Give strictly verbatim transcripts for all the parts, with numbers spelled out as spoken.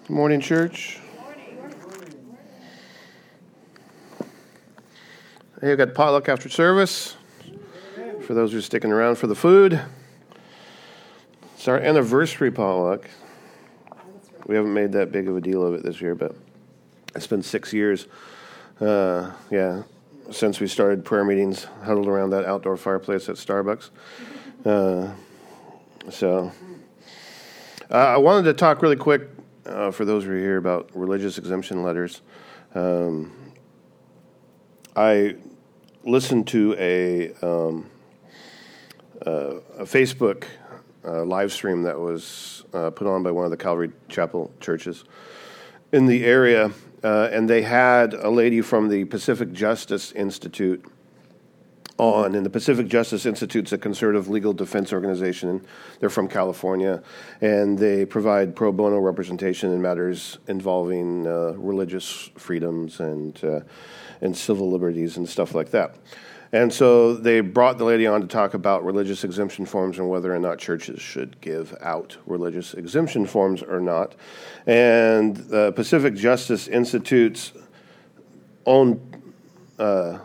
Good morning, church. Hey, we got potluck after service. For those who are sticking around for the food. It's our anniversary potluck. We haven't made that big of a deal of it this year, but it's been six years, uh, yeah, since we started prayer meetings huddled around that outdoor fireplace at Starbucks. Uh, so, uh, I wanted to talk really quick, uh, for those who are here, about religious exemption letters. Um, I listened to a, um, uh, a Facebook uh, live stream that was uh, put on by one of the Calvary Chapel churches in the area, uh, and they had a lady from the Pacific Justice Institute on, and the Pacific Justice Institute's a conservative legal defense organization, and they're from California, and they provide pro bono representation in matters involving uh, religious freedoms and uh, and civil liberties and stuff like that. And so they brought the lady on to talk about religious exemption forms and whether or not churches should give out religious exemption forms or not. And the Pacific Justice Institute's own uh,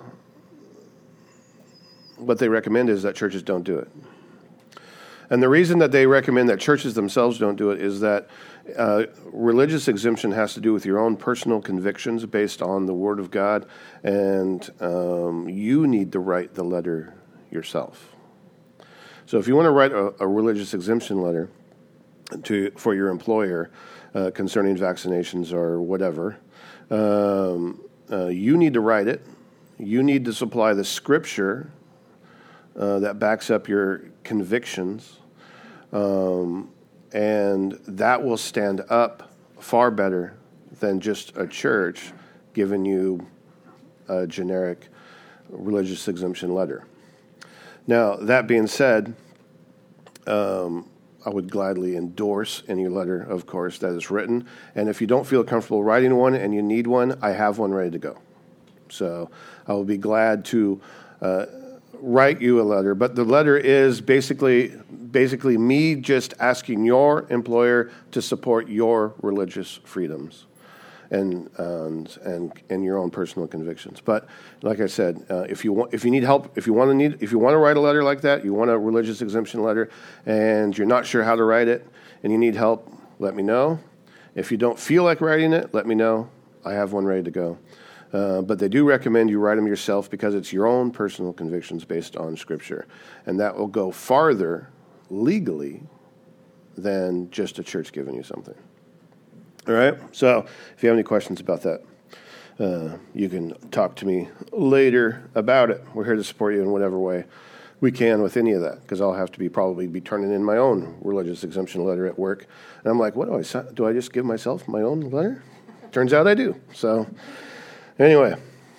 what they recommend is that churches don't do it. And the reason that they recommend that churches themselves don't do it is that uh, religious exemption has to do with your own personal convictions based on the Word of God, and um, you need to write the letter yourself. So if you want to write a, a religious exemption letter to for your employer uh, concerning vaccinations or whatever, um, uh, you need to write it. You need to supply the scripture Uh, that backs up your convictions, um, and that will stand up far better than just a church giving you a generic religious exemption letter. Now, that being said, um, I would gladly endorse any letter, of course, that is written, and if you don't feel comfortable writing one and you need one, I have one ready to go. So I will be glad to uh, write you a letter, but the letter is basically basically me just asking your employer to support your religious freedoms and and and, and your own personal convictions. But like I said, uh, if you want if you need help, if you want to need if you want to write a letter like that, you want a religious exemption letter, and you're not sure how to write it, and you need help, let me know. If you don't feel like writing it, let me know. I have one ready to go. Uh, but they do recommend you write them yourself because it's your own personal convictions based on Scripture. And that will go farther legally than just a church giving you something. All right? So if you have any questions about that, uh, you can talk to me later about it. We're here to support you in whatever way we can with any of that, because I'll have to be probably be turning in my own religious exemption letter at work. And I'm like, what do I do? I just give myself my own letter? Turns out I do. So anyway,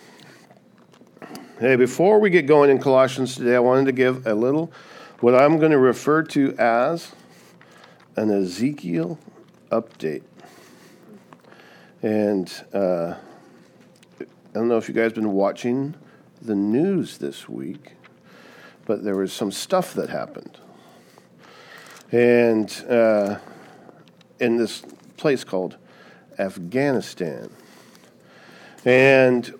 hey, before we get going in Colossians today, I wanted to give a little, what I'm going to refer to as an Ezekiel update. And uh, I don't know if you guys have been watching the news this week, but there was some stuff that happened. And uh, in this place called Afghanistan. And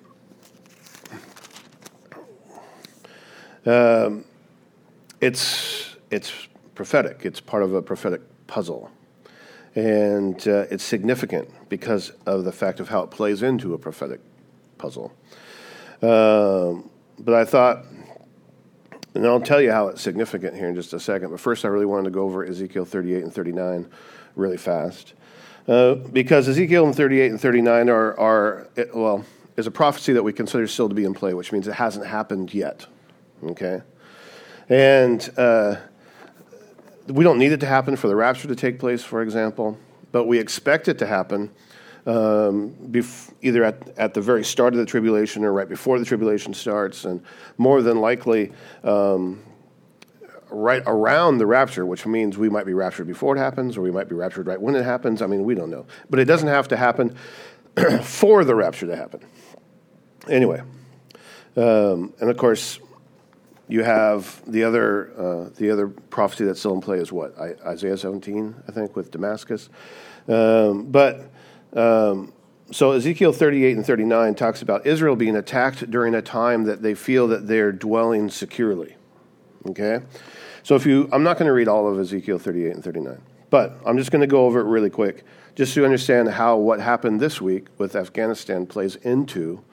um, it's it's prophetic. It's part of a prophetic puzzle, and uh, it's significant because of the fact of how it plays into a prophetic puzzle. Um, but I thought, and I'll tell you how it's significant here in just a second. But first, I really wanted to go over Ezekiel thirty-eight and thirty-nine really fast. Uh, because Ezekiel and thirty-eight and thirty-nine are, are, well, is a prophecy that we consider still to be in play, which means it hasn't happened yet, okay? And uh, we don't need it to happen for the rapture to take place, for example, but we expect it to happen um, bef- either at, at the very start of the tribulation or right before the tribulation starts, and more than likely um, right around the rapture, which means we might be raptured before it happens, or we might be raptured right when it happens. I mean, we don't know. But it doesn't have to happen for the rapture to happen. Anyway, um, and of course, you have the other uh, the other prophecy that's still in play is what? I, Isaiah seventeen, I think, with Damascus. Um, but um, so Ezekiel thirty-eight and thirty-nine talks about Israel being attacked during a time that they feel that they're dwelling securely. Okay? So if you, I'm not going to read all of Ezekiel thirty-eight and thirty-nine, but I'm just going to go over it really quick, just to understand how what happened this week with Afghanistan plays into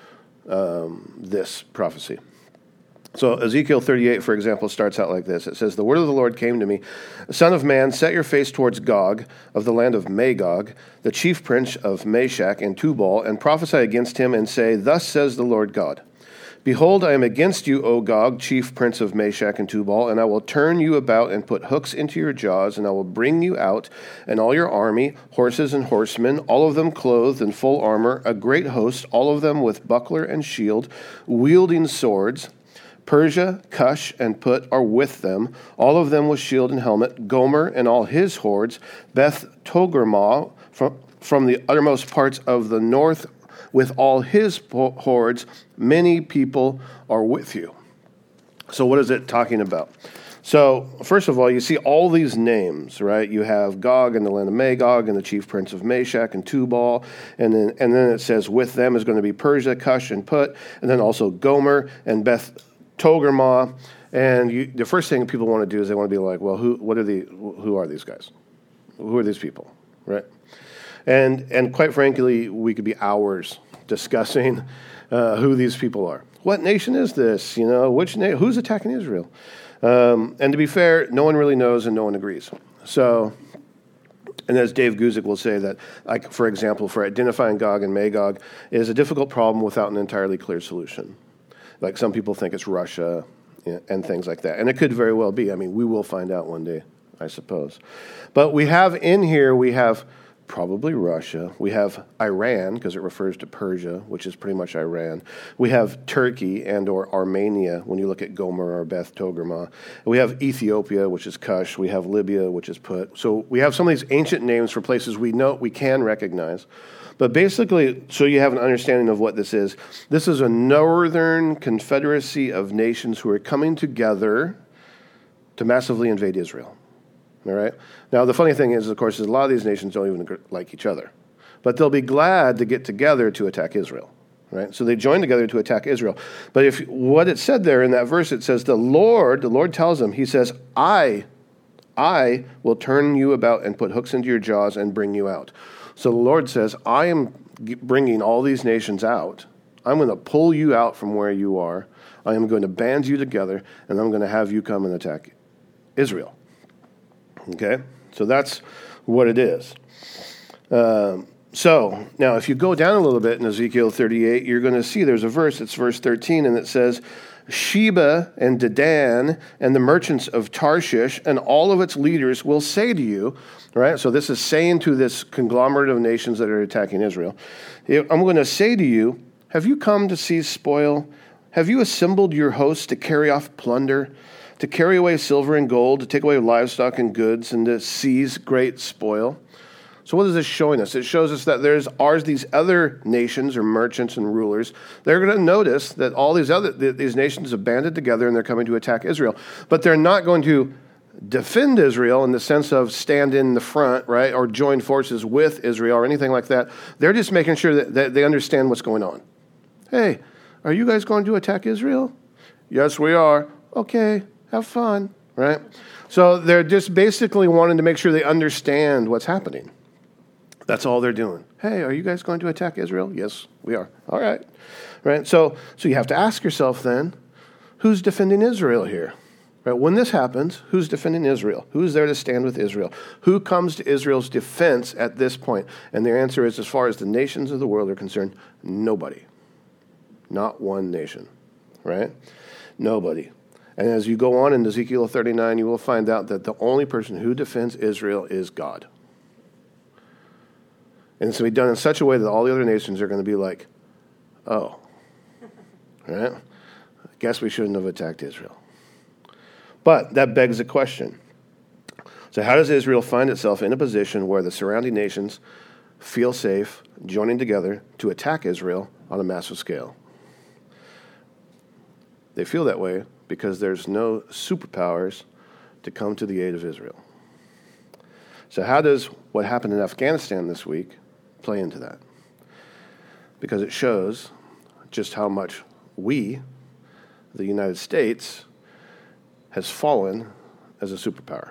um, this prophecy. So Ezekiel thirty-eight, for example, starts out like this. It says, "The word of the Lord came to me, Son of man, set your face towards Gog of the land of Magog, the chief prince of Meshach and Tubal, and prophesy against him and say, Thus says the Lord God, Behold, I am against you, O Gog, chief prince of Meshach and Tubal, and I will turn you about and put hooks into your jaws, and I will bring you out, and all your army, horses and horsemen, all of them clothed in full armor, a great host, all of them with buckler and shield, wielding swords. Persia, Cush, and Put are with them, all of them with shield and helmet, Gomer and all his hordes, Beth Togarmah from, from the uttermost parts of the north with all his hordes, many people are with you." So what is it talking about? So first of all, you see all these names, right? You have Gog in the land of Magog and the chief prince of Meshach and Tubal, and then and then it says with them is going to be Persia, Cush, and Put, and then also Gomer and Beth Togarmah, and you, the first thing people want to do is they want to be like, well, who, what are the, who are these guys? Who are these people, right? And and quite frankly, we could be hours discussing uh, who these people are. What nation is this? You know, which na- who's attacking Israel? Um, and to be fair, no one really knows and no one agrees. So, and as Dave Guzik will say that, like for example, for identifying Gog and Magog is a difficult problem without an entirely clear solution. Like some people think it's Russia and things like that. And it could very well be. I mean, we will find out one day, I suppose. But we have in here, we have probably Russia. We have Iran, because it refers to Persia, which is pretty much Iran. We have Turkey and or Armenia, when you look at Gomer or Beth Togarmah. We have Ethiopia, which is Cush. We have Libya, which is Put. So we have some of these ancient names for places we know we can recognize. But basically, so you have an understanding of what this is, this is a northern confederacy of nations who are coming together to massively invade Israel. All right? Now, the funny thing is, of course, is a lot of these nations don't even like each other. But they'll be glad to get together to attack Israel. Right? So they join together to attack Israel. But if what it said there in that verse, it says, the Lord, the Lord tells them, he says, I, I will turn you about and put hooks into your jaws and bring you out. So the Lord says, I am bringing all these nations out. I'm going to pull you out from where you are. I am going to band you together, and I'm going to have you come and attack Israel. Okay? So that's what it is. Um, so now if you go down a little bit in Ezekiel thirty-eight, you're going to see there's a verse, it's verse thirteen, and it says, Sheba and Dedan and the merchants of Tarshish and all of its leaders will say to you, right? So this is saying to this conglomerate of nations that are attacking Israel, I'm going to say to you, have you come to seize spoil? Have you assembled your hosts to carry off plunder, to carry away silver and gold, to take away livestock and goods, and to seize great spoil? So what is this showing us? It shows us that there's are these other nations or merchants and rulers. They're going to notice that all these other these nations have banded together and they're coming to attack Israel. But they're not going to defend Israel in the sense of stand in the front, right, or join forces with Israel or anything like that. They're just making sure that, that they understand what's going on. Hey, are you guys going to attack Israel? Yes, we are. Okay, have fun, right? So they're just basically wanting to make sure they understand what's happening. That's all they're doing. Hey, are you guys going to attack Israel? Yes, we are. All right. Right? So so you have to ask yourself then, who's defending Israel here? Right? When this happens, who's defending Israel? Who's there to stand with Israel? Who comes to Israel's defense at this point? And the answer is, as far as the nations of the world are concerned, nobody. Not one nation. Right? Nobody. And as you go on in Ezekiel thirty-nine, you will find out that the only person who defends Israel is God. And it's going to be done in such a way that all the other nations are going to be like, oh, right? I guess we shouldn't have attacked Israel. But that begs a question. So how does Israel find itself in a position where the surrounding nations feel safe joining together to attack Israel on a massive scale? They feel that way because there's no superpowers to come to the aid of Israel. So how does what happened in Afghanistan this week play into that? Because it shows just how much we, the United States, has fallen as a superpower.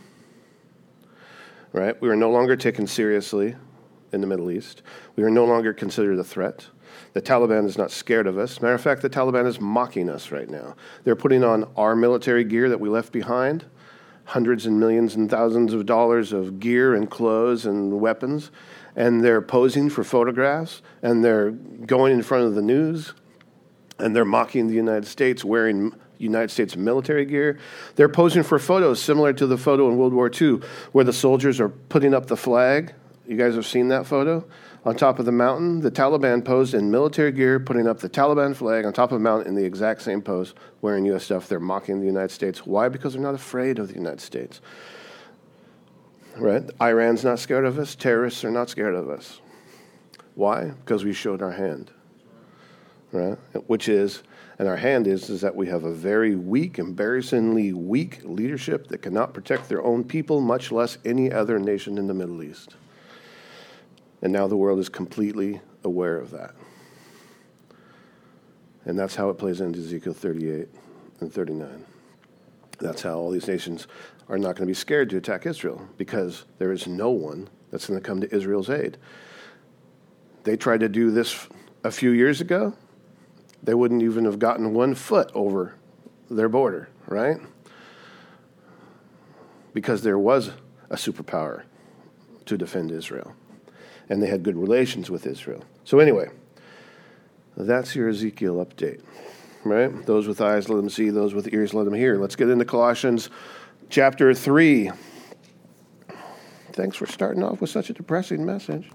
Right? We are no longer taken seriously in the Middle East. We are no longer considered a threat. The Taliban is not scared of us. Matter of fact, the Taliban is mocking us right now. They're putting on our military gear that we left behind, hundreds and millions and thousands of dollars of gear and clothes and weapons, and they're posing for photographs, and they're going in front of the news, and they're mocking the United States wearing United States military gear. They're posing for photos similar to the photo in World War Two where the soldiers are putting up the flag. You guys have seen that photo? On top of the mountain, the Taliban posed in military gear, putting up the Taliban flag on top of the mountain in the exact same pose, wearing U S stuff. They're mocking the United States. Why? Because they're not afraid of the United States. Right? Iran's not scared of us. Terrorists are not scared of us. Why? Because we showed our hand. Right? Which is, and our hand is, is that we have a very weak, embarrassingly weak leadership that cannot protect their own people, much less any other nation in the Middle East. And now the world is completely aware of that. And that's how it plays into Ezekiel thirty-eight and thirty-nine. That's how all these nations are not going to be scared to attack Israel, because there is no one that's going to come to Israel's aid. They tried to do this a few years ago. They wouldn't even have gotten one foot over their border, right? Because there was a superpower to defend Israel. And they had good relations with Israel. So anyway, that's your Ezekiel update, right? Those with eyes, let them see. Those with ears, let them hear. Let's get into Colossians chapter three. Thanks for starting off with such a depressing message.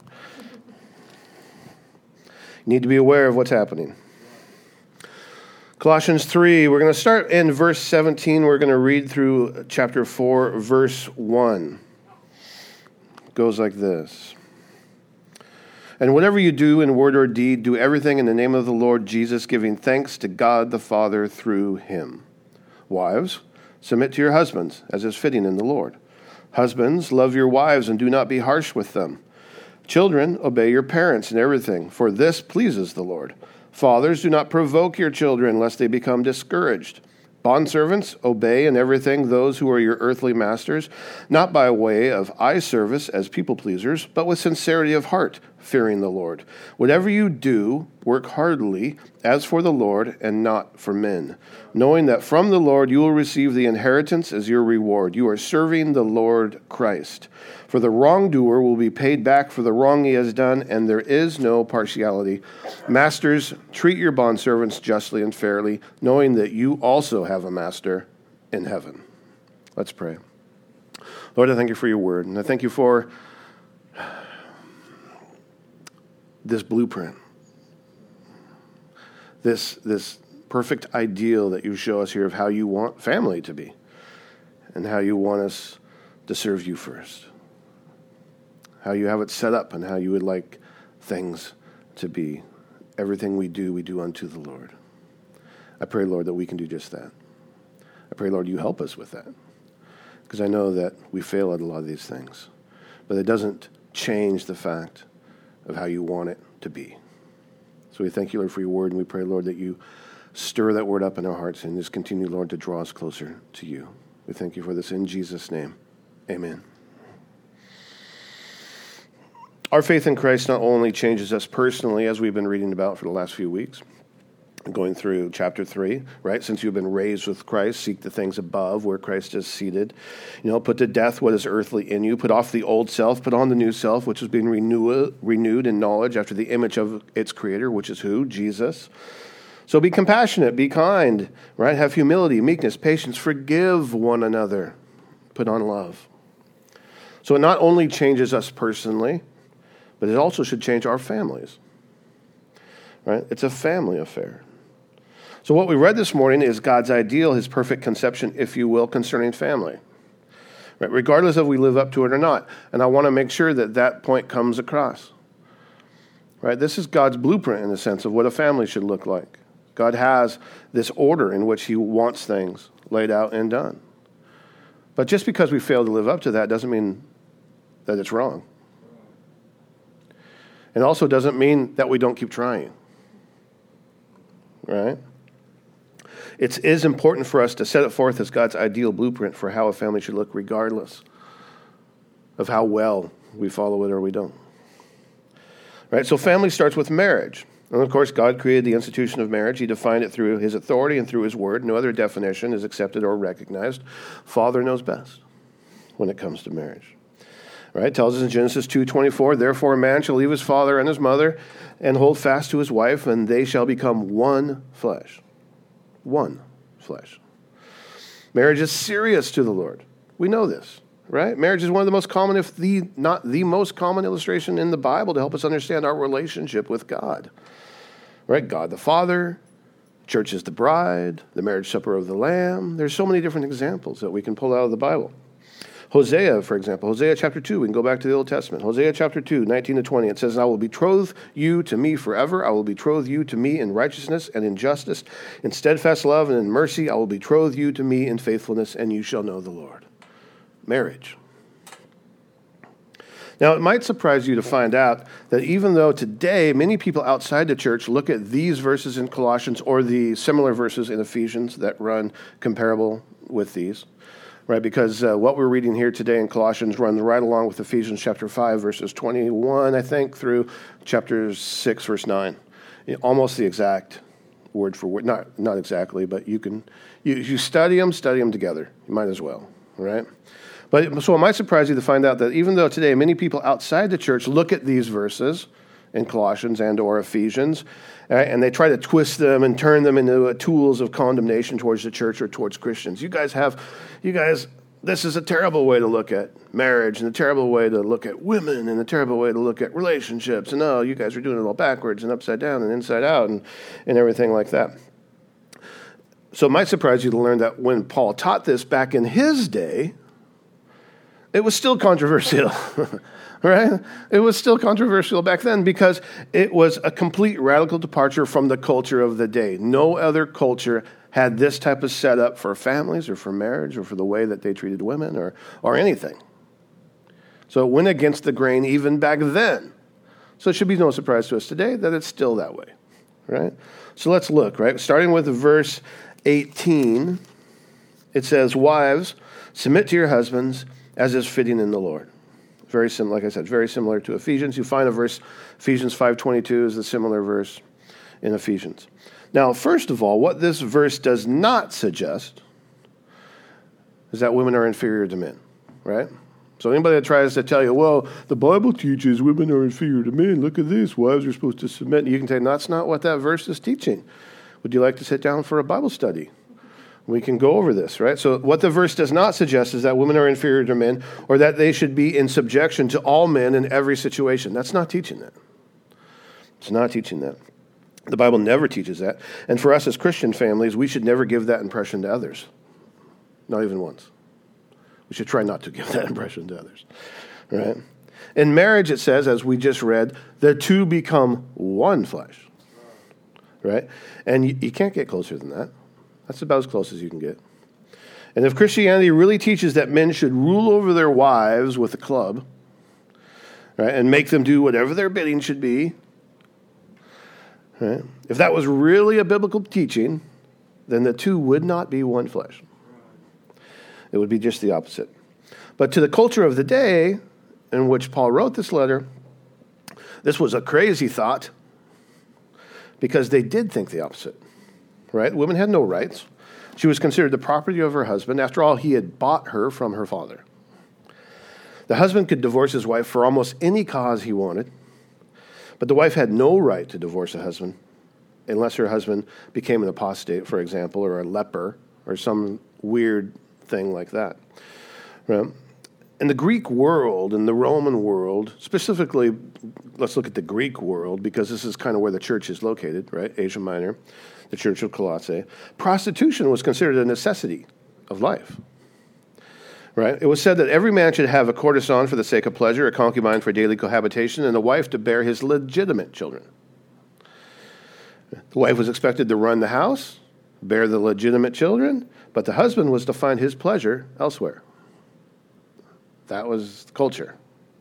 You need to be aware of what's happening. Colossians three, we're going to start in verse seventeen. We're going to read through chapter four, verse one. It goes like this. And whatever you do in word or deed, do everything in the name of the Lord Jesus, giving thanks to God the Father through him. Wives, submit to your husbands, as is fitting in the Lord. Husbands, love your wives and do not be harsh with them. Children, obey your parents in everything, for this pleases the Lord. Fathers, do not provoke your children, lest they become discouraged. Bondservants, obey in everything those who are your earthly masters, not by way of eye service as people pleasers, but with sincerity of heart, fearing the Lord. Whatever you do, work heartily, as for the Lord and not for men, knowing that from the Lord you will receive the inheritance as your reward. You are serving the Lord Christ. For the wrongdoer will be paid back for the wrong he has done, and there is no partiality. Masters, treat your bondservants justly and fairly, knowing that you also have a master in heaven. Let's pray. Lord, I thank you for your word, and I thank you for this blueprint, this, this perfect ideal that you show us here of how you want family to be and how you want us to serve you first, how you have it set up and how you would like things to be. Everything we do, we do unto the Lord. I pray, Lord, that we can do just that. I pray, Lord, you help us with that, because I know that we fail at a lot of these things, but it doesn't change the fact of how you want it to be. So we thank you, Lord, for your word, and we pray, Lord, that you stir that word up in our hearts and just continue, Lord, to draw us closer to you. We thank you for this in Jesus' name. Amen. Our faith in Christ not only changes us personally, as we've been reading about for the last few weeks, going through chapter three, right? Since you've been raised with Christ, seek the things above where Christ is seated. You know, put to death what is earthly in you. Put off the old self. Put on the new self, which is being renew- renewed in knowledge after the image of its creator, which is who? Jesus. So be compassionate, be kind, right? Have humility, meekness, patience. Forgive one another. Put on love. So it not only changes us personally, but it also should change our families, right? It's a family affair. So what we read this morning is God's ideal, his perfect conception, if you will, concerning family, right? Regardless of we live up to it or not. And I want to make sure that that point comes across, right? This is God's blueprint in the sense of what a family should look like. God has this order in which he wants things laid out and done. But just because we fail to live up to that doesn't mean that it's wrong. It also doesn't mean that we don't keep trying. Right? It is important for us to set it forth as God's ideal blueprint for how a family should look, regardless of how well we follow it or we don't. Right? So family starts with marriage. And of course, God created the institution of marriage. He defined it through his authority and through his word. No other definition is accepted or recognized. Father knows best when it comes to marriage. Right? It tells us in Genesis two twenty-four, therefore a man shall leave his father and his mother and hold fast to his wife, and they shall become one flesh. One flesh. Marriage is serious to the Lord. We know this, right? Marriage is one of the most common, if the not the most common illustration in the Bible to help us understand our relationship with God. Right? God the Father, church is the bride, the marriage supper of the Lamb. There's so many different examples that we can pull out of the Bible. Hosea, for example, Hosea chapter two, we can go back to the Old Testament. Hosea chapter two, nineteen to twenty, it says, I will betroth you to me forever. I will betroth you to me in righteousness and in justice. In steadfast love and in mercy, I will betroth you to me in faithfulness, and you shall know the Lord. Marriage. Now, it might surprise you to find out that even though today many people outside the church look at these verses in Colossians or the similar verses in Ephesians that run comparable with these, right? Because uh, what we're reading here today in Colossians runs right along with Ephesians chapter five, verses twenty-one, I think, through chapter six, verse nine. Almost the exact word for word. Not not exactly, but you can, you, you study them, study them together. You might as well, right? But so it might surprise you to find out that even though today many people outside the church look at these verses in Colossians and or Ephesians, right, and they try to twist them and turn them into uh, tools of condemnation towards the church or towards Christians. You guys have, you guys, this is a terrible way to look at marriage and a terrible way to look at women and a terrible way to look at relationships. And oh, you guys are doing it all backwards and upside down and inside out and, and everything like that. So it might surprise you to learn that when Paul taught this back in his day, it was still controversial, right? It was still controversial back then because it was a complete radical departure from the culture of the day. No other culture had this type of setup for families or for marriage or for the way that they treated women or, or anything. So it went against the grain even back then. So it should be no surprise to us today that it's still that way, right? So let's look, right? Starting with verse eighteen, it says, wives, submit to your husbands as is fitting in the Lord. Very similar, like I said, very similar to Ephesians. You find a verse, Ephesians five twenty-two is the similar verse in Ephesians. Now, first of all, what this verse does not suggest is that women are inferior to men, right? So anybody that tries to tell you, well, the Bible teaches women are inferior to men, look at this, wives are supposed to submit, you can say, no, that's not what that verse is teaching. Would you like to sit down for a Bible study? We can go over this, right? So what the verse does not suggest is that women are inferior to men or that they should be in subjection to all men in every situation. That's not teaching that. It's not teaching that. The Bible never teaches that. And for us as Christian families, we should never give that impression to others. Not even once. We should try not to give that impression to others, right? In marriage, it says, as we just read, the two become one flesh, right? And you, you can't get closer than that. That's about as close as you can get. And if Christianity really teaches that men should rule over their wives with a club, right, and make them do whatever their bidding should be, right, if that was really a biblical teaching, then the two would not be one flesh. It would be just the opposite. But to the culture of the day in which Paul wrote this letter, this was a crazy thought because they did think the opposite. Right? Women had no rights. She was considered the property of her husband. After all, he had bought her from her father. The husband could divorce his wife for almost any cause he wanted, but the wife had no right to divorce a husband unless her husband became an apostate, for example, or a leper, or some weird thing like that. Right? In the Greek world, in the Roman world, specifically, let's look at the Greek world, because this is kind of where the church is located, right? Asia Minor, the church of Colossae. Prostitution was considered a necessity of life, right? It was said that every man should have a courtesan for the sake of pleasure, a concubine for daily cohabitation, and a wife to bear his legitimate children. The wife was expected to run the house, bear the legitimate children, but the husband was to find his pleasure elsewhere. That was the culture,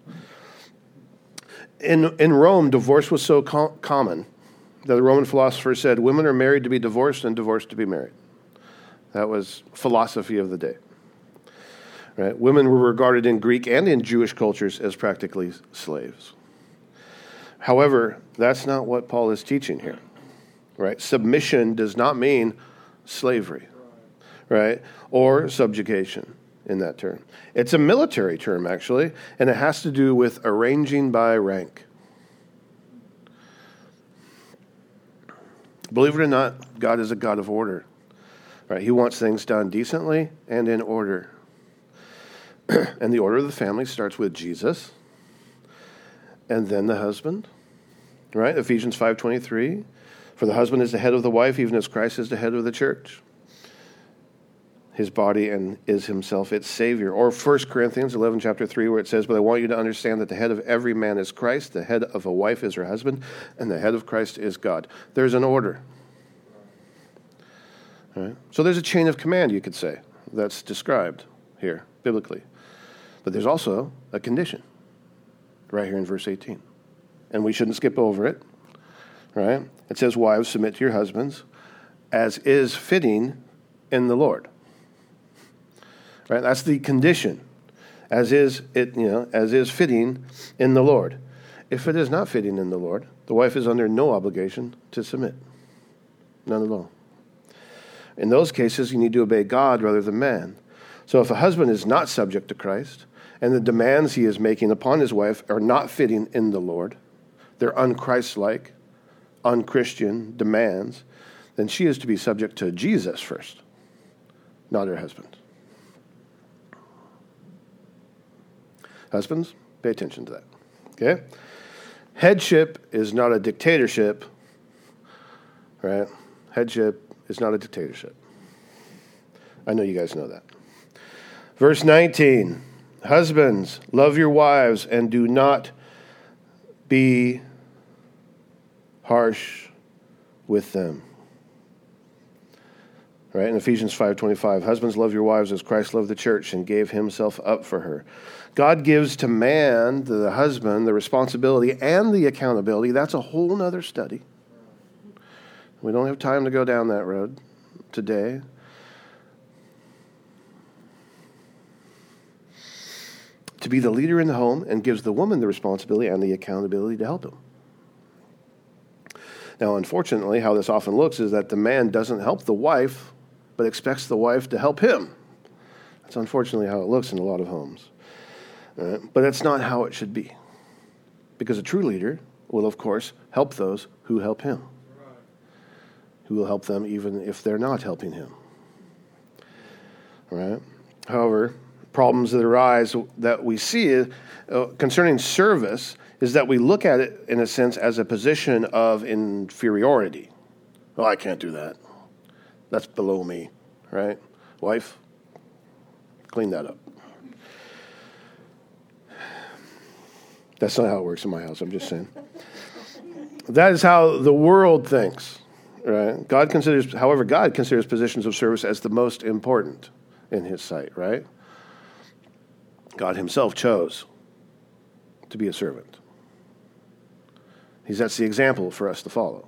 In, in Rome, divorce was so co- common that the Roman philosophers said women are married to be divorced and divorced to be married. That was philosophy of the day. Right? Women were regarded in Greek and in Jewish cultures as practically slaves. However, that's not what Paul is teaching here. Right? Submission does not mean slavery, right? Or subjugation in that term. It's a military term, actually, and it has to do with arranging by rank. Believe it or not, God is a God of order. Right? He wants things done decently and in order. And the order of the family starts with Jesus and then the husband. Right? Ephesians five twenty-three. For the husband is the head of the wife, even as Christ is the head of the church, his body, and is himself its Savior. Or First Corinthians eleven, chapter three, where it says, but I want you to understand that the head of every man is Christ, the head of a wife is her husband, and the head of Christ is God. There's an order. All right? So there's a chain of command, you could say, that's described here, biblically. But there's also a condition, right here in verse eighteen. And we shouldn't skip over it. Right? It says, wives, submit to your husbands, as is fitting in the Lord. Right? That's the condition. As is it, you know, as is fitting in the Lord. If it is not fitting in the Lord, the wife is under no obligation to submit. None at all. In those cases, you need to obey God rather than man. So if a husband is not subject to Christ, and the demands he is making upon his wife are not fitting in the Lord, they're un-Christ-like, unchristian demands, then she is to be subject to Jesus first, not her husband. Husbands, pay attention to that. Okay? Headship is not a dictatorship, right? Headship is not a dictatorship. I know you guys know that. Verse nineteen, husbands, love your wives and do not be harsh with them. Right? In Ephesians five twenty-five, husbands, love your wives as Christ loved the church and gave himself up for her. God gives to man, the husband, the responsibility and the accountability. That's a whole other study. We don't have time to go down that road today. To be the leader in the home, and gives the woman the responsibility and the accountability to help him. Now, unfortunately, how this often looks is that the man doesn't help the wife, but expects the wife to help him. That's unfortunately how it looks in a lot of homes. Uh, but that's not how it should be. Because a true leader will, of course, help those who help him. Who will help them even if they're not helping him. All right? However, problems that arise that we see uh, concerning service is that we look at it, in a sense, as a position of inferiority. Oh, I can't do that. That's below me, right? Wife, clean that up. That's not how it works in my house, I'm just saying. That is how the world thinks, right? God considers, however, God considers positions of service as the most important in his sight, right? God himself chose to be a servant. He sets the example for us to follow.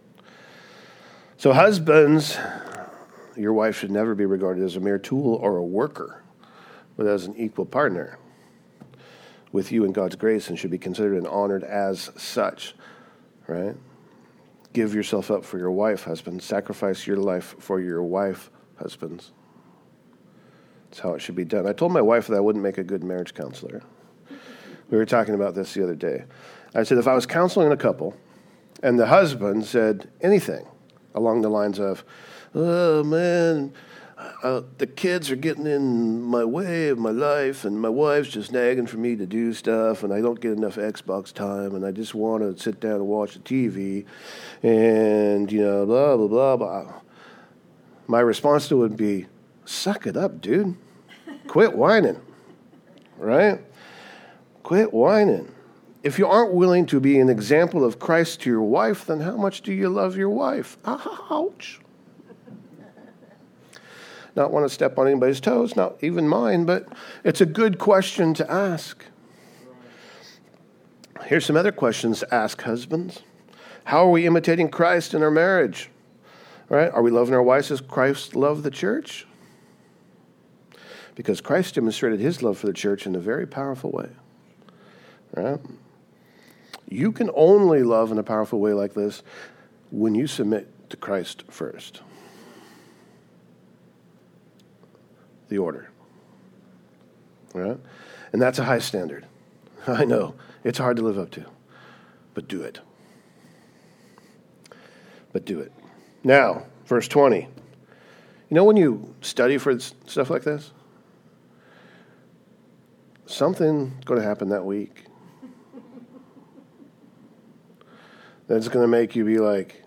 So husbands, your wife should never be regarded as a mere tool or a worker, but as an equal partner with you in God's grace, and should be considered and honored as such, right? Give yourself up for your wife, husbands. Sacrifice your life for your wife, husbands. That's how it should be done. I told my wife that I wouldn't make a good marriage counselor. We were talking about this the other day. I said, if I was counseling a couple and the husband said anything along the lines of, oh, man, uh, the kids are getting in my way of my life, and my wife's just nagging for me to do stuff, and I don't get enough Xbox time, and I just want to sit down and watch the T V, and, you know, blah, blah, blah, blah. My response to it would be, suck it up, dude. Quit whining, right? Quit whining. If you aren't willing to be an example of Christ to your wife, then how much do you love your wife? Ouch. Not want to step on anybody's toes, not even mine, but it's a good question to ask. Here's some other questions to ask husbands. How are we imitating Christ in our marriage? Right? Are we loving our wives as Christ loved the church? Because Christ demonstrated his love for the church in a very powerful way. Right? You can only love in a powerful way like this when you submit to Christ first. The order. Right? And that's a high standard. I know. It's hard to live up to. But do it. But do it. Now, verse twenty. You know when you study for stuff like this? Something's going to happen that week. That's going to make you be like,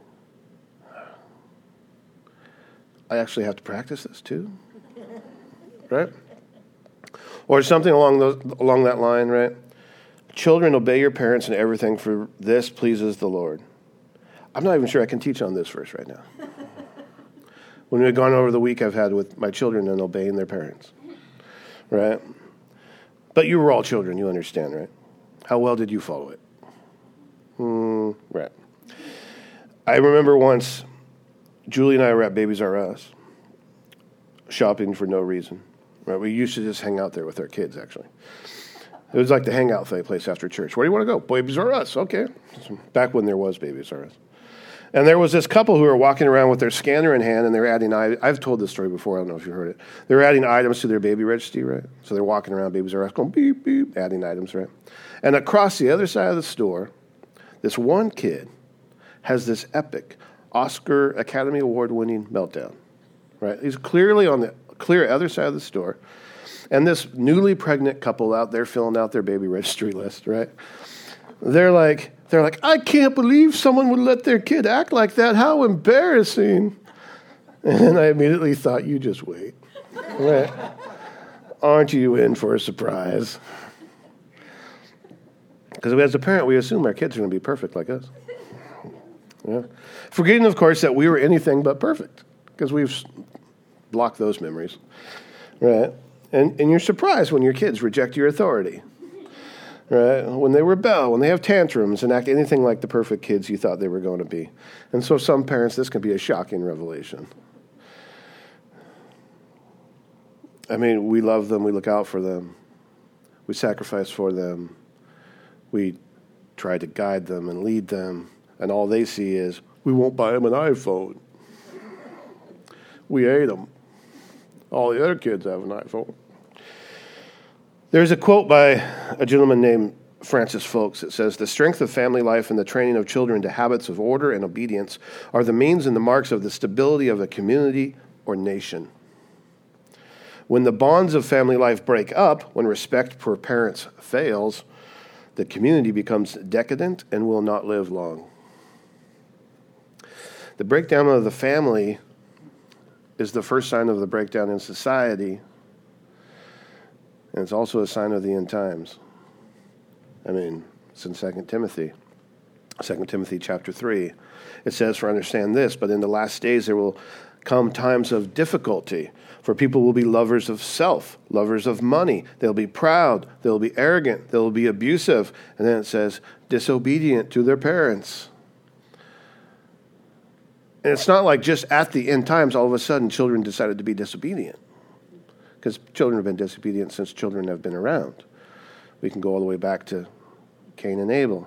I actually have to practice this too? Right? Or something along those, along that line, right? Children, obey your parents in everything, for this pleases the Lord. I'm not even sure I can teach on this verse right now. When we've gone over the week I've had with my children and obeying their parents, right? But you were all children, you understand, right? How well did you follow it? Hmm, right. I remember once, Julie and I were at Babies R Us, shopping for no reason. Right? We used to just hang out there with our kids, actually. It was like the hangout place after church. Where do you want to go? Babies R Us. Okay. Back when there was Babies R Us. And there was this couple who were walking around with their scanner in hand, and they're adding, I've told this story before, I don't know if you heard it. They were adding items to their baby registry, right? So they're walking around Babies R Us going beep, beep, adding items, right? And across the other side of the store, this one kid has this epic Oscar Academy Award-winning meltdown, right? He's clearly on the clear other side of the store, and this newly pregnant couple out there filling out their baby registry list, right? They're like, they're like, I can't believe someone would let their kid act like that. How embarrassing. And I immediately thought, you just wait. Right? Aren't you in for a surprise? Because as a parent, we assume our kids are going to be perfect like us. Yeah. Forgetting, of course, that we were anything but perfect, because we've blocked those memories. Right? And, and you're surprised when your kids reject your authority. Right? When they rebel, when they have tantrums and act anything like the perfect kids you thought they were going to be. And so some parents, this can be a shocking revelation. I mean, we love them, we look out for them, we sacrifice for them, we try to guide them and lead them, and all they see is, we won't buy them an iPhone. We hate them. All the other kids have an iPhone. There's a quote by a gentleman named Francis Folks that says, the strength of family life and the training of children to habits of order and obedience are the means and the marks of the stability of a community or nation. When the bonds of family life break up, when respect for parents fails, the community becomes decadent and will not live long. The breakdown of the family is the first sign of the breakdown in society, and it's also a sign of the end times. I mean, it's in Second Timothy. Second Timothy chapter three. It says, for understand this, but in the last days there will come times of difficulty, for people will be lovers of self, lovers of money. They'll be proud. They'll be arrogant. They'll be abusive. And then it says, disobedient to their parents. And it's not like just at the end times, all of a sudden, children decided to be disobedient. Because children have been disobedient since children have been around. We can go all the way back to Cain and Abel.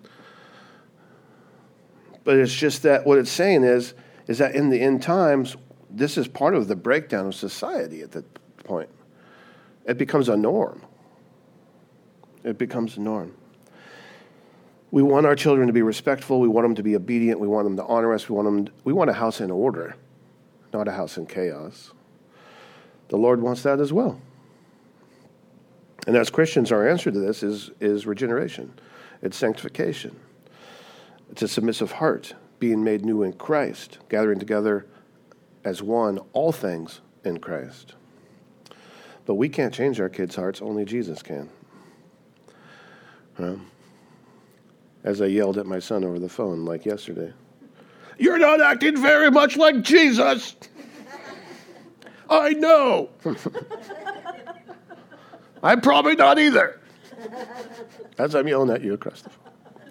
But it's just that what it's saying is, is that in the end times, this is part of the breakdown of society at that point. It becomes a norm. It becomes a norm. We want our children to be respectful. We want them to be obedient. We want them to honor us. We want them. To, we want a house in order, not a house in chaos. The Lord wants that as well. And as Christians, our answer to this is, is regeneration. It's sanctification. It's a submissive heart, being made new in Christ, gathering together as one, all things in Christ. But we can't change our kids' hearts. Only Jesus can. Huh? As I yelled at my son over the phone like yesterday. You're not acting very much like Jesus. I know. I'm probably not either. As I'm yelling at you across the phone.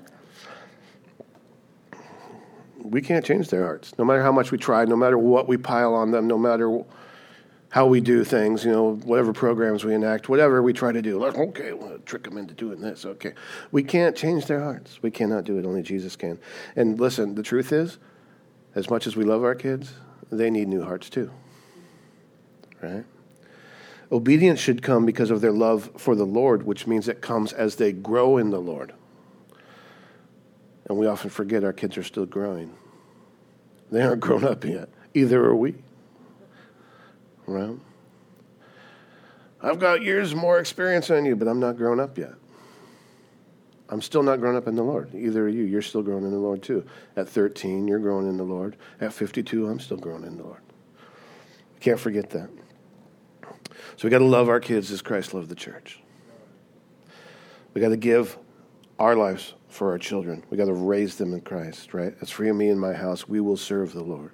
We can't change their hearts, no matter how much we try, no matter what we pile on them, no matter how we do things, you know, whatever programs we enact, whatever we try to do. Like, okay, we'll trick them into doing this. Okay. We can't change their hearts. We cannot do it. Only Jesus can. And listen, the truth is, as much as we love our kids, they need new hearts too. Right? Obedience should come because of their love for the Lord, which means it comes as they grow in the Lord. And we often forget our kids are still growing. They aren't grown up yet. Either are we. Right? I've got years more experience than you, but I'm not grown up yet. I'm still not grown up in the Lord. Either are you. You're still growing in the Lord too. At thirteen, you're growing in the Lord. At fifty-two, I'm still growing in the Lord. We can't forget that. So we got to love our kids as Christ loved the church. We got to give our lives for our children. We got to raise them in Christ, right? As for me and my house, we will serve the Lord.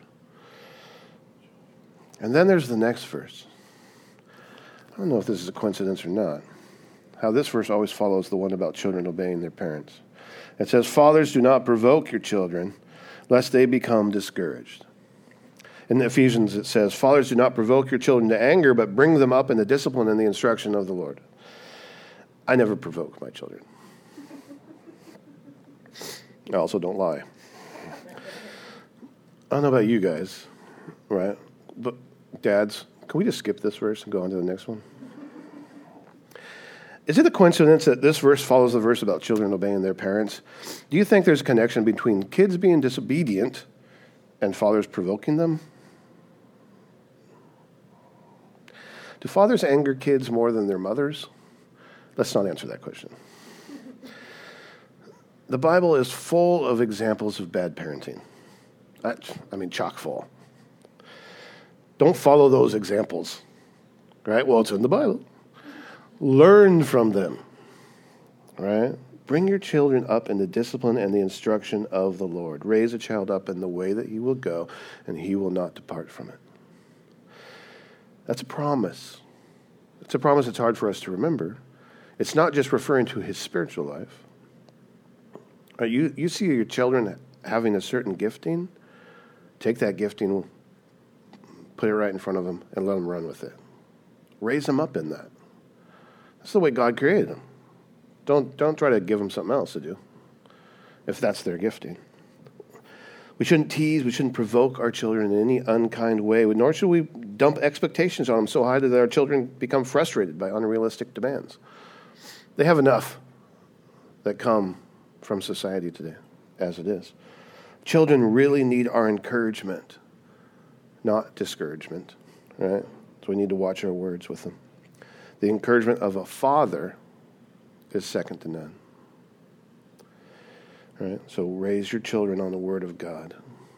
And then there's the next verse. I don't know if this is a coincidence or not. How this verse always follows the one about children obeying their parents. It says, "Fathers, do not provoke your children, lest they become discouraged." In Ephesians, it says, "Fathers, do not provoke your children to anger, but bring them up in the discipline and the instruction of the Lord." I never provoke my children. I also don't lie. I don't know about you guys, right? But dads, can we just skip this verse and go on to the next one? Is it a coincidence that this verse follows the verse about children obeying their parents? Do you think there's a connection between kids being disobedient and fathers provoking them? Do fathers anger kids more than their mothers? Let's not answer that question. The Bible is full of examples of bad parenting. I mean, chock full. Don't follow those examples, right? Well, it's in the Bible. Learn from them, right? Bring your children up in the discipline and the instruction of the Lord. Raise a child up in the way that he will go, and he will not depart from it. That's a promise. It's a promise that's hard for us to remember. It's not just referring to his spiritual life. Right, you, you see your children having a certain gifting, take that gifting, put it right in front of them, and let them run with it. Raise them up in that. That's the way God created them. Don't, don't try to give them something else to do, if that's their gifting. We shouldn't tease, we shouldn't provoke our children in any unkind way, nor should we dump expectations on them so high that our children become frustrated by unrealistic demands. They have enough that come from society today, as it is. Children really need our encouragement, not discouragement, right? So we need to watch our words with them. The encouragement of a father is second to none. Right? So raise your children on the word of God.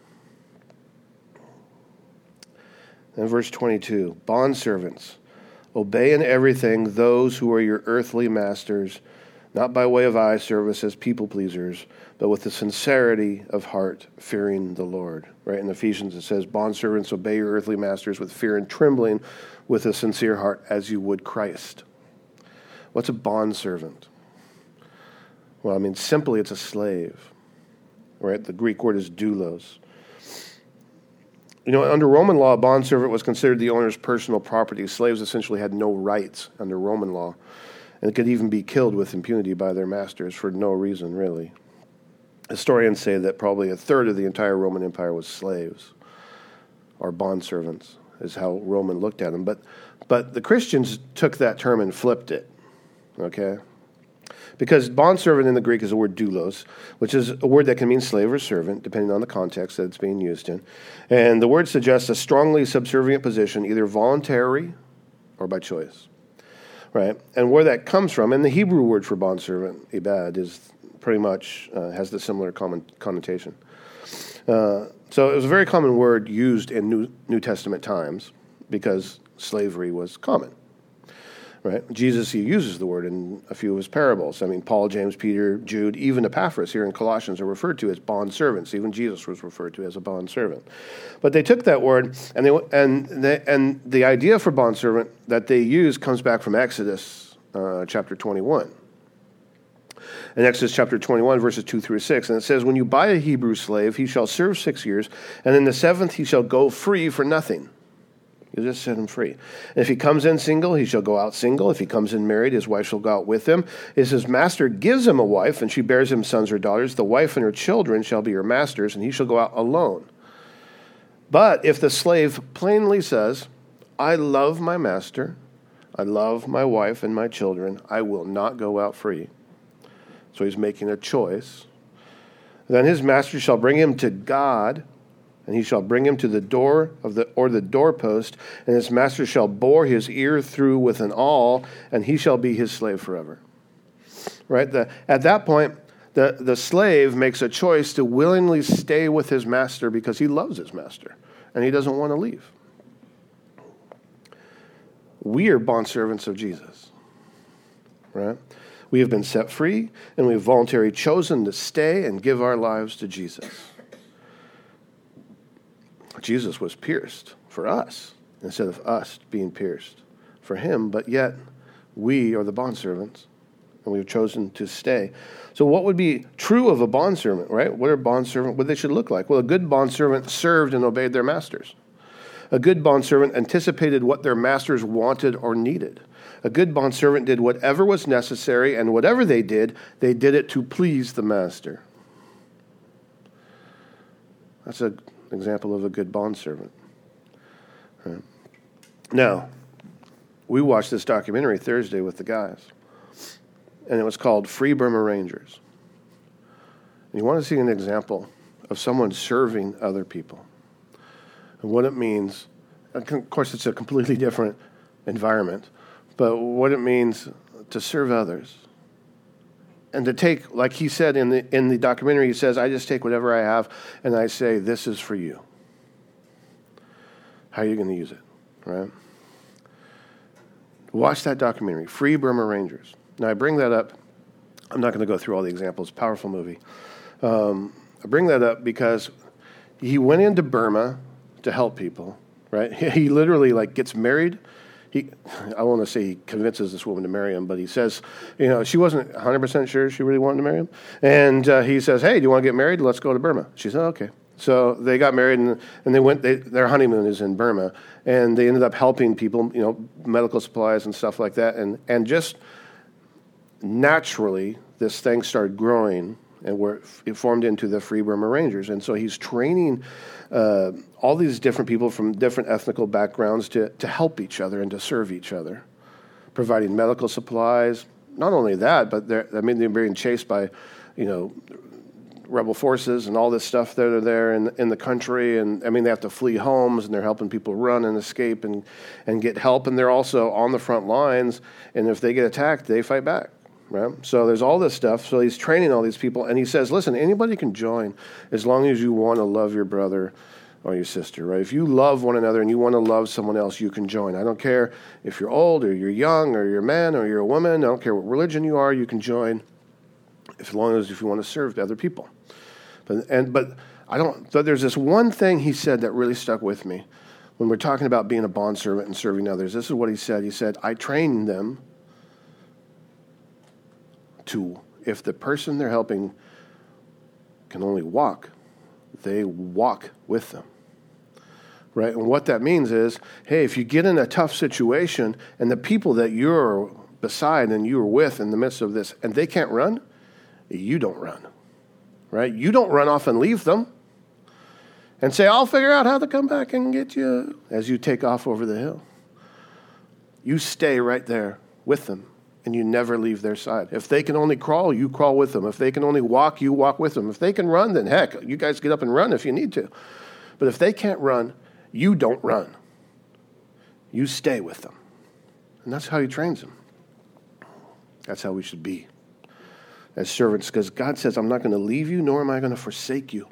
And verse twenty-two, bondservants, obey in everything those who are your earthly masters, not by way of eye service as people pleasers, but with the sincerity of heart, fearing the Lord. Right? In Ephesians it says, bondservants, obey your earthly masters with fear and trembling, with a sincere heart, as you would Christ. What's a bondservant? Well, I mean, simply it's a slave. Right? The Greek word is doulos. You know, under Roman law, a bondservant was considered the owner's personal property. Slaves essentially had no rights under Roman law, and could even be killed with impunity by their masters for no reason, really. Historians say that probably a third of the entire Roman Empire was slaves, or bondservants, is how Roman looked at them. But, but the Christians took that term and flipped it, okay? Because bondservant in the Greek is the word doulos, which is a word that can mean slave or servant, depending on the context that it's being used in. And the word suggests a strongly subservient position, either voluntary or by choice. Right? And where that comes from, and the Hebrew word for bondservant, ibad, is pretty much, uh, has the similar common connotation. Uh, so it was a very common word used in New, New Testament times because slavery was common. Right? Jesus, he uses the word in a few of his parables. I mean, Paul, James, Peter, Jude, even Epaphras here in Colossians are referred to as bondservants. Even Jesus was referred to as a bondservant. But they took that word, and they and they, and the idea for bondservant that they use comes back from Exodus uh, chapter twenty-one. In Exodus chapter twenty-one, verses two through six, and it says, when you buy a Hebrew slave, he shall serve six years, and in the seventh he shall go free for nothing. You just set him free. And if he comes in single, he shall go out single. If he comes in married, his wife shall go out with him. If his master gives him a wife, and she bears him sons or daughters, the wife and her children shall be her master's, and he shall go out alone. But if the slave plainly says, I love my master, I love my wife and my children, I will not go out free. So he's making a choice. Then his master shall bring him to God, and he shall bring him to the door of the or the doorpost, and his master shall bore his ear through with an awl, and he shall be his slave forever. Right? The, at that point, the, the slave makes a choice to willingly stay with his master because he loves his master, and he doesn't want to leave. We are bondservants of Jesus. Right? We have been set free, and we have voluntarily chosen to stay and give our lives to Jesus. Jesus was pierced for us instead of us being pierced for him, but yet we are the bondservants, and we've chosen to stay. So what would be true of a bondservant, right? What are bondservant, what they should look like? Well, a good bondservant served and obeyed their masters. A good bondservant anticipated what their masters wanted or needed. A good bondservant did whatever was necessary, and whatever they did, they did it to please the master. That's an example of a good bondservant. Right. Now, we watched this documentary Thursday with the guys, and it was called Free Burma Rangers. And you want to see an example of someone serving other people and what it means. Of course, it's a completely different environment, but what it means to serve others. And to take, like he said in the in the documentary, he says, I just take whatever I have and I say, this is for you. How are you going to use it, right? Watch that documentary, Free Burma Rangers. Now, I bring that up. I'm not going to go through all the examples. Powerful movie. Um, I bring that up because he went into Burma to help people, right? He literally, like, gets married. He, I want to say he convinces this woman to marry him, but he says, you know, she wasn't one hundred percent sure she really wanted to marry him. And uh, he says, hey, do you want to get married? Let's go to Burma. She said, okay. So they got married, and, and they went. They, their honeymoon is in Burma, and they ended up helping people, you know, medical supplies and stuff like that. And and just naturally, this thing started growing, and where it formed into the Free Burma Rangers. And so he's training uh, all these different people from different ethnical backgrounds to to help each other and to serve each other, providing medical supplies. Not only that, but they're, I mean, they're being chased by, you know, rebel forces and all this stuff that are there in in the country, and I mean they have to flee homes, and they're helping people run and escape and and get help, and they're also on the front lines, and if they get attacked, they fight back, right? So there's all this stuff. So he's training all these people, and he says, listen, anybody can join as long as you want to love your brother or your sister, right? If you love one another and you want to love someone else, you can join. I don't care if you're old or you're young or you're a man or you're a woman. I don't care what religion you are, you can join as long as if you want to serve other people. But, and, but I don't. But there's this one thing he said that really stuck with me when we're talking about being a bondservant and serving others. This is what he said. He said, I train them to, if the person they're helping can only walk, they walk with them. Right? And what that means is, hey, if you get in a tough situation and the people that you're beside and you're with in the midst of this, and they can't run, you don't run. Right? You don't run off and leave them and say, I'll figure out how to come back and get you as you take off over the hill. You stay right there with them, and you never leave their side. If they can only crawl, you crawl with them. If they can only walk, you walk with them. If they can run, then heck, you guys get up and run if you need to. But if they can't run, you don't run. You stay with them. And that's how he trains them. That's how we should be as servants, because God says, I'm not going to leave you, nor am I going to forsake you.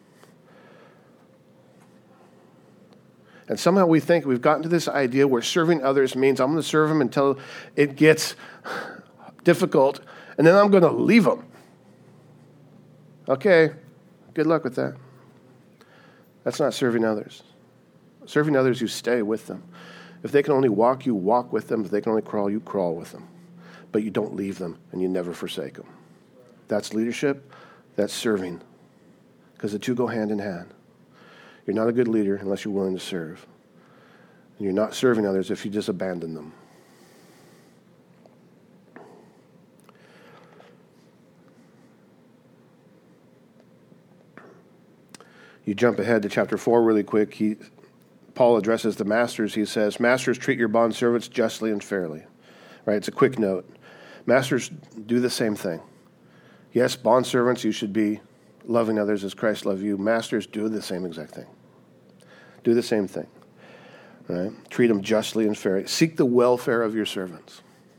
And somehow we think we've gotten to this idea where serving others means I'm going to serve them until it gets difficult, and then I'm going to leave them. Okay, good luck with that. That's not serving others. Serving others, you stay with them. If they can only walk, you walk with them. If they can only crawl, you crawl with them. But you don't leave them, and you never forsake them. That's leadership. That's serving. Because the two go hand in hand. You're not a good leader unless you're willing to serve. And you're not serving others if you just abandon them. You jump ahead to chapter four really quick. He, Paul addresses the masters. He says, "Masters, treat your bondservants justly and fairly." Right? It's a quick note. Masters, do the same thing. Yes, bondservants, you should be loving others as Christ loved you. Masters, do the same exact thing. Do the same thing. Right? Treat them justly and fairly. Seek the welfare of your servants.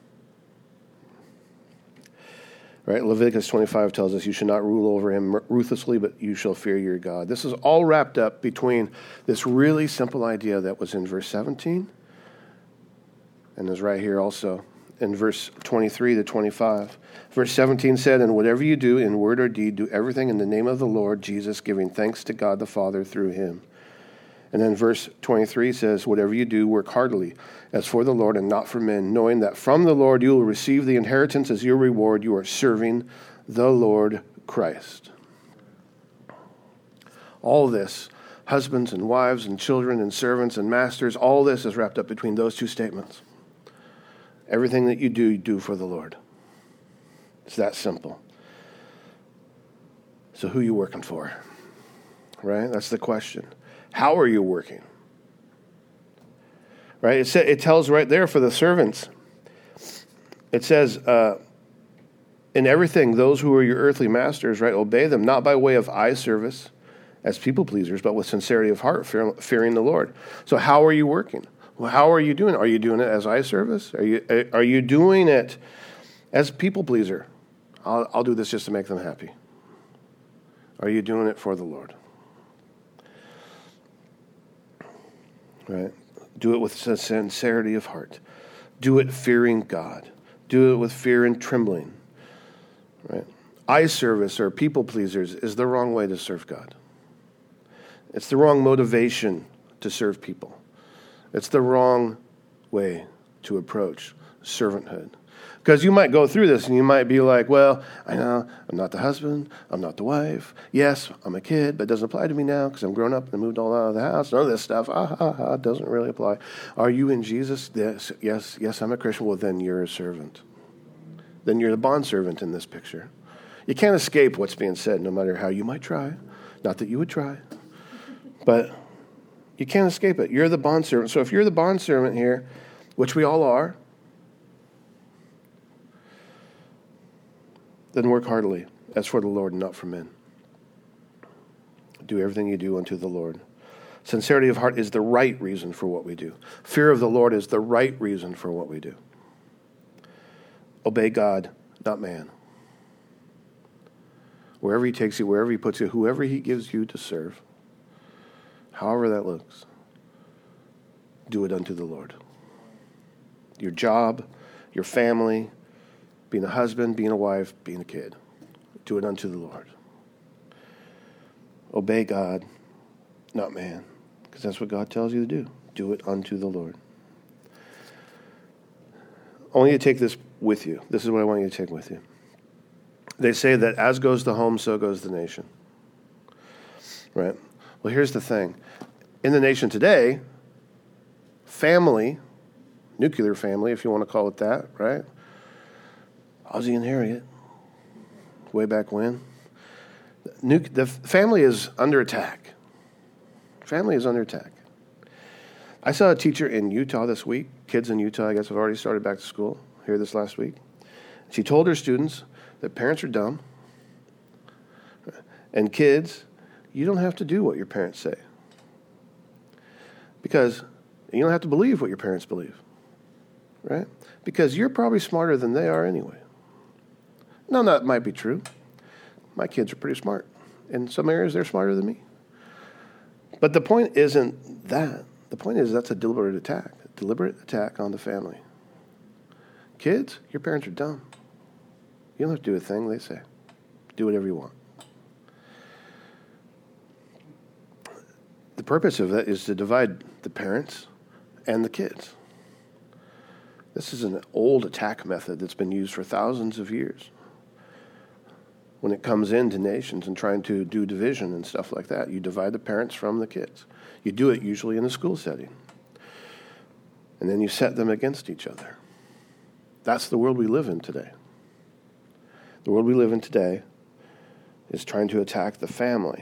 Right? Leviticus twenty-five tells us you should not rule over him ruthlessly, but you shall fear your God. This is all wrapped up between this really simple idea that was in verse seventeen and is right here also in verse twenty-three to twenty-five. Verse seventeen said, "And whatever you do in word or deed, do everything in the name of the Lord Jesus, giving thanks to God the Father through him." And then verse twenty-three says, "Whatever you do, work heartily, as for the Lord and not for men, knowing that from the Lord you will receive the inheritance as your reward. You are serving the Lord Christ." All this, husbands and wives and children and servants and masters, all this is wrapped up between those two statements. Everything that you do, you do for the Lord. It's that simple. So who are you working for? Right? That's the question. How are you working? Right? It, sa- it tells right there for the servants. It says, uh, in everything, those who are your earthly masters, right, obey them, not by way of eye service as people pleasers, but with sincerity of heart, fear, fearing the Lord. So how are you working? Well, how are you doing it? Are you doing it as eye service? Are you are you doing it as people pleaser? I'll, I'll do this just to make them happy. Are you doing it for the Lord? Right? Do it with sincerity of heart. Do it fearing God. Do it with fear and trembling. Right? Eye service or people pleasers is the wrong way to serve God. It's the wrong motivation to serve people. It's the wrong way to approach servanthood. Because you might go through this and you might be like, well, I know I'm not the husband, I'm not the wife. Yes, I'm a kid, but it doesn't apply to me now because I'm grown up and moved all out of the house. None of this stuff, ah, ha, ha, doesn't really apply. Are you in Jesus? Yes, yes, yes, I'm a Christian. Well, then you're a servant. Then you're the bondservant in this picture. You can't escape what's being said, no matter how you might try. Not that you would try. But you can't escape it. You're the bondservant. So if you're the bondservant here, which we all are, then work heartily, as for the Lord and not for men. Do everything you do unto the Lord. Sincerity of heart is the right reason for what we do. Fear of the Lord is the right reason for what we do. Obey God, not man. Wherever he takes you, wherever he puts you, whoever he gives you to serve, however that looks, do it unto the Lord. Your job, your family, being a husband, being a wife, being a kid. Do it unto the Lord. Obey God, not man, because that's what God tells you to do. Do it unto the Lord. I want you to take this with you. This is what I want you to take with you. They say that as goes the home, so goes the nation. Right? Well, here's the thing. In the nation today, family, nuclear family, if you want to call it that, right? Ozzie and Harriet, way back when. Nuke, the family is under attack. Family is under attack. I saw a teacher in Utah this week. Kids in Utah, I guess, have already started back to school here this last week. She told her students that parents are dumb. And kids, you don't have to do what your parents say. Because you don't have to believe what your parents believe. Right? Because you're probably smarter than they are anyway. Now, that might be true. My kids are pretty smart. In some areas, they're smarter than me. But the point isn't that. The point is that's a deliberate attack. A deliberate attack on the family. Kids, your parents are dumb. You don't have to do a thing they say. Do whatever you want. The purpose of that is to divide the parents and the kids. This is an old attack method that's been used for thousands of years. when it comes into nations and trying to do division and stuff like that. You divide the parents from the kids. You do it usually in a school setting. And then you set them against each other. That's the world we live in today. The world we live in today is trying to attack the family.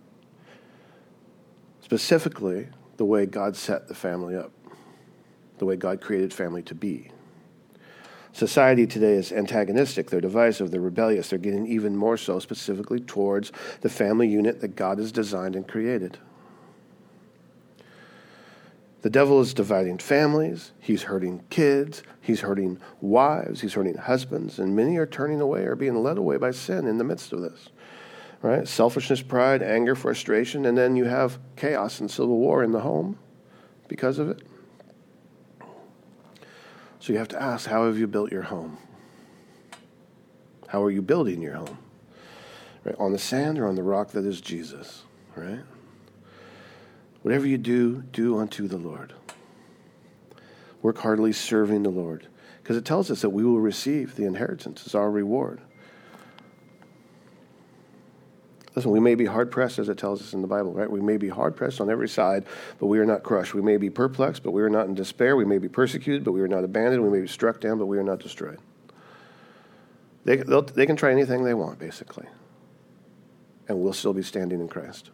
Specifically, the way God set the family up. The way God created family to be. Society today is antagonistic, they're divisive, they're rebellious, they're getting even more so specifically towards the family unit that God has designed and created. The devil is dividing families, he's hurting kids, he's hurting wives, he's hurting husbands, and many are turning away or being led away by sin in the midst of this. Right? Selfishness, pride, anger, frustration, and then you have chaos and civil war in the home because of it. So you have to ask, how have you built your home? How are you building your home? Right? On the sand or on the rock that is Jesus, right? Whatever you do, do unto the Lord. Work heartily serving the Lord. Because it tells us that we will receive the inheritance as our reward. Listen, we may be hard-pressed, as it tells us in the Bible, right? We may be hard-pressed on every side, but we are not crushed. We may be perplexed, but we are not in despair. We may be persecuted, but we are not abandoned. We may be struck down, but we are not destroyed. They, they can try anything they want, basically, and we'll still be standing in Christ.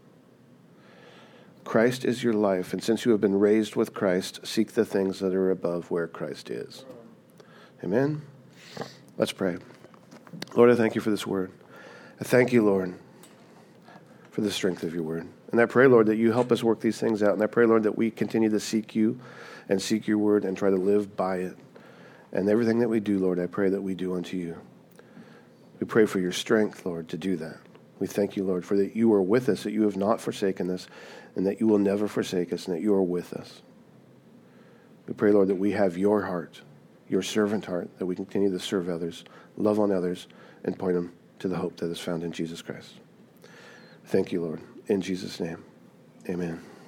Christ is your life, and since you have been raised with Christ, seek the things that are above where Christ is. Amen? Let's pray. Lord, I thank you for this word. I thank you, Lord, for the strength of your word. And I pray, Lord, that you help us work these things out. And I pray, Lord, that we continue to seek you and seek your word and try to live by it. And everything that we do, Lord, I pray that we do unto you. We pray for your strength, Lord, to do that. We thank you, Lord, for that you are with us, that you have not forsaken us, and that you will never forsake us, and that you are with us. We pray, Lord, that we have your heart, your servant heart, that we continue to serve others, love on others, and point them to the hope that is found in Jesus Christ. Thank you, Lord. In Jesus' name, amen.